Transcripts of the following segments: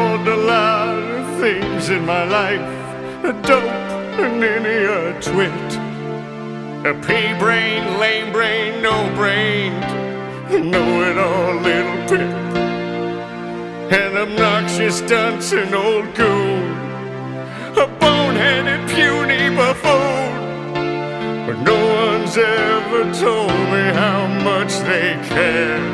called a lot of things in my life. A dope, an ninny, a twit. A pea-brain, lame brain, no-brained, know-it-all little pip. An obnoxious dunce, an old goon, a boneheaded, puny buffoon. But no one's ever told me how much they care.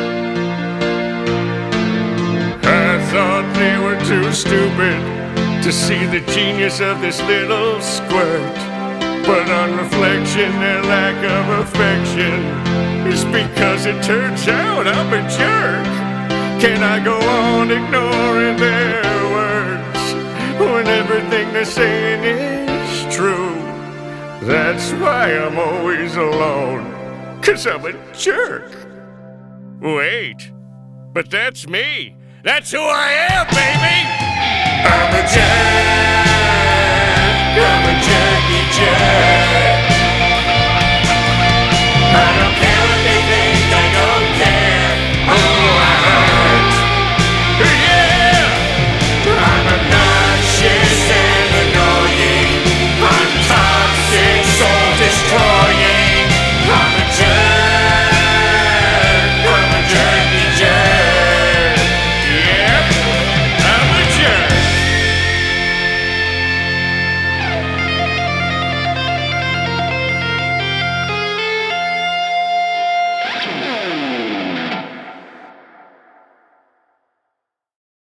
I thought they were too stupid to see the genius of this little squirt. But on reflection, their lack of affection is because it turns out I'm a jerk. Can I go on ignoring their words when everything they're saying is true? That's why I'm always alone, 'cause I'm a jerk. Wait, but that's me. That's who I am, baby! I'm a jerk, I'm a jerky jerk.